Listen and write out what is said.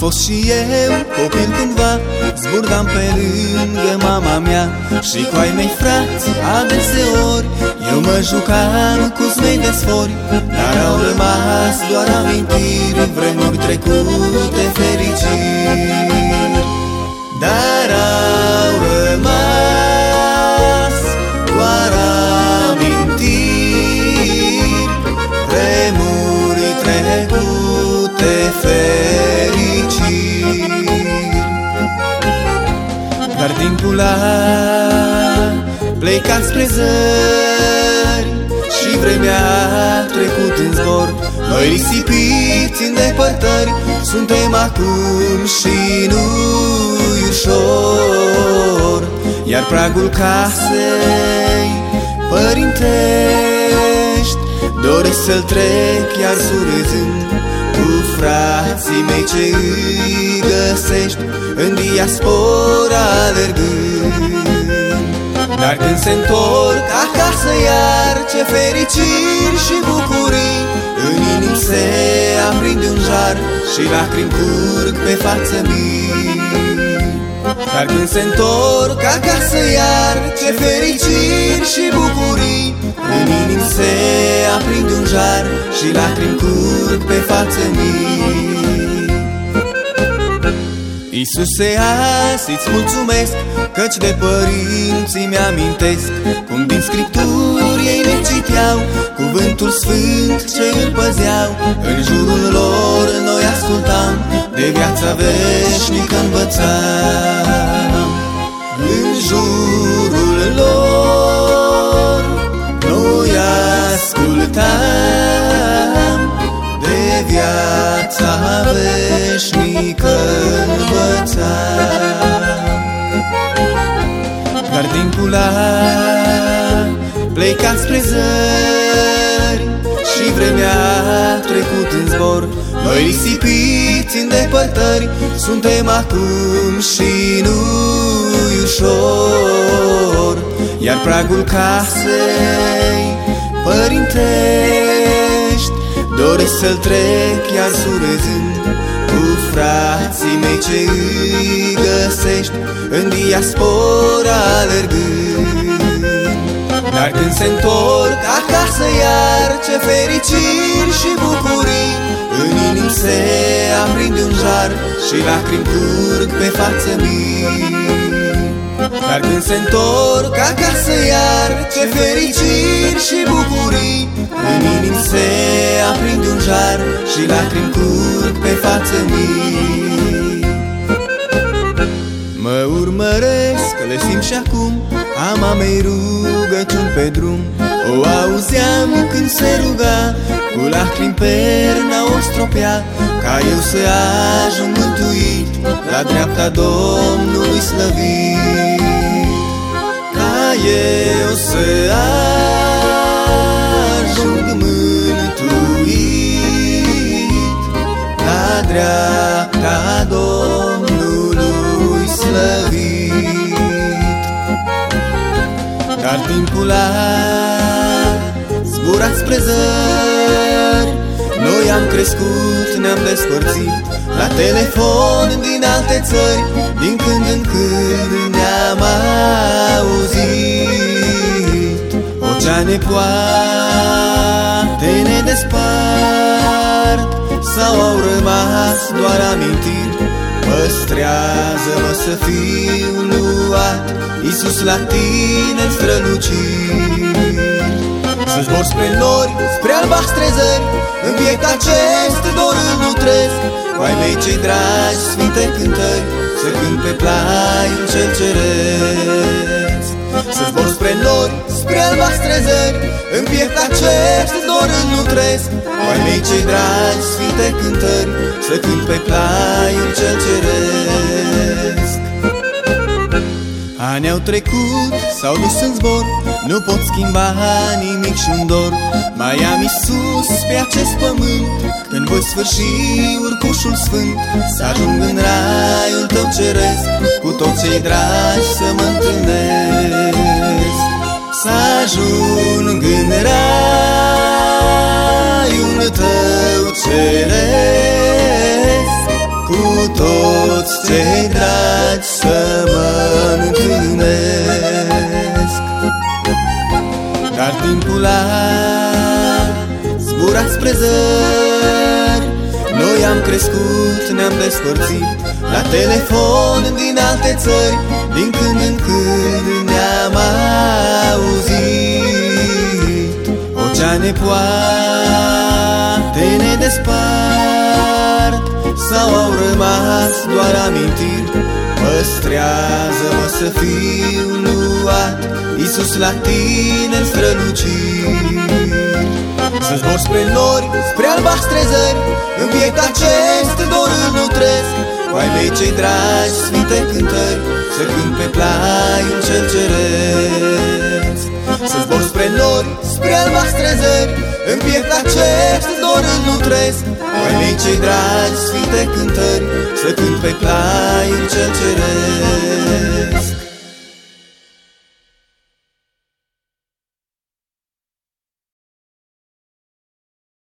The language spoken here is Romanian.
fost și eu copil cândva, zburdam pe lângă mama mea și cu ai mei frați adeseori eu mă jucam cu smei de sfori, dar au rămas doar amintiri, vremuri trecute fericiri. Dar au rămas doar amintiri, vremuri trecute fericiri. Dar timpul a plecat spre zări și vremea a trecut în zbor. Noi risipiți în depărtări suntem acum și nu-i ușor, iar pragul casei părintești doresc să-l trec iar surâzând cu frații mei ce îi găsești în diaspora alergând. Dar când se întorc acasă iar, ce fericiri și bucurii, în inimi se aprinde un jar și lacrimi curg pe față mii. Dar când se întorc acasă iar, ce fericiri și bucurii, în inimi se aprinde un jar și lacrimi curg pe față mii. Iisuse, azi îți mulțumesc, căci de părinții mi-amintesc cum din Scripturi ei ne citeau cuvântul sfânt ce îl păzeau. În jurul lor noi ascultam, de viața veșnică învățam. În jurul lor noi ascultam, de viața veșnică învățam. Dar timpul a plecat spre zări și vremea a trecut în zbor. Noi risipiți în depărtări suntem acum și nu-i ușor, iar pragul casei părintești doresc să-l trec iar surâzând cu frații mei ce îi găsești în diaspora alergând. Dar când se întorc acasă iar, ce fericiri și bucurii, în inimi se aprinde un jar și lacrimi curg pe față mii. Dar când se întorc acasă iar, ce fericiri și bucurii, în inimi se aprinde un jar și lacrimi curg pe față mii. Mă urmăresc, le simt și acum, a mamei rugăciuni pe drum. O auzeam când se ruga, cu lacrimi perna o stropea, ca eu să ajung mântuit la dreapta Domnului slăvit. Ca eu să ajung mântuit la dreapta Domnului slăvit. Dar timpul a zburat spre zări, noi am crescut, ne-am despărțit, la telefon din alte țări, din când în când ne-am auzit. Oceane poate ne despart sau au rămas doar amintiri. Păstrează-mă să fiu luat, Iisus, la tine-n străluciri. Să zbor spre nori, spre albastre zări, în biect acest dor îl nutresc, cu ai mei cei dragi sfinte cântări, să cânt pe plaiul cel ceresc. Să zbor spre nori, spre albastre zări, în biect acest dor îl nutresc, cu ai mei cei dragi sfinte cântări, să cânt pe plaiul cel ceresc. Ani au trecut, s-au dus în zbor, nu pot schimba nimic și-un dor. Mai am Iisus pe acest pământ, când voi sfârși urcușul sfânt, să ajung în raiul tău ceresc, cu toți cei dragi să mă întâlnesc. Să ajung în raiul tău ceresc, cu cei dragi să mă întâlnesc. Dar timpul a zburat spre zări, noi am crescut, ne-am despărțit, la telefon din alte țări, din când în când ne-am auzit. Oceane poate ne despart, sau au rămas doar amintiri. Păstrează-mă să fiu luat, Iisus, la tine în străluciri. Să zbor spre nori, spre albastre zări, în biect acest dor îl nutresc, cu ai mei cei dragi sfinte cântări, să cânt pe plaiul cel ceresc. Să zbor spre nori, spre albastre zări, în biect acest dor îl nutresc, cu ai mei cei dragi sfinte cântări, să cânt pe plaiul cel ceresc.